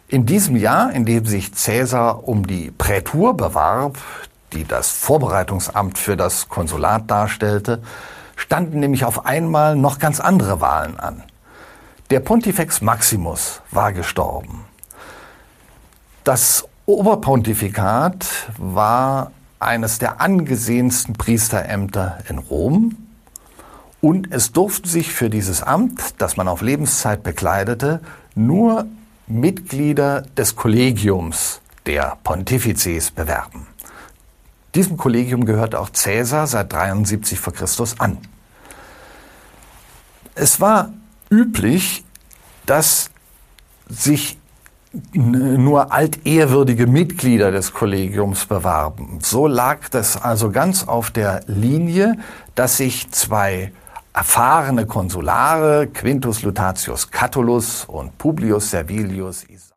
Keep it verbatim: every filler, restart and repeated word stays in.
In diesem Jahr, in dem sich Caesar um die Prätur bewarb, die das Vorbereitungsamt für das Konsulat darstellte, standen nämlich auf einmal noch ganz andere Wahlen an. Der Pontifex Maximus war gestorben. Das Oberpontifikat war eines der angesehensten Priesterämter in Rom und es durften sich für dieses Amt, das man auf Lebenszeit bekleidete, nur Mitglieder des Kollegiums der Pontifices bewerben. Diesem Kollegium gehörte auch Caesar seit dreiundsiebzig vor Christus an. Es war üblich, dass sich nur altehrwürdige Mitglieder des Kollegiums bewarben. So lag das also ganz auf der Linie, dass sich zwei erfahrene Konsulare, Quintus Lutatius Catulus und Publius Servilius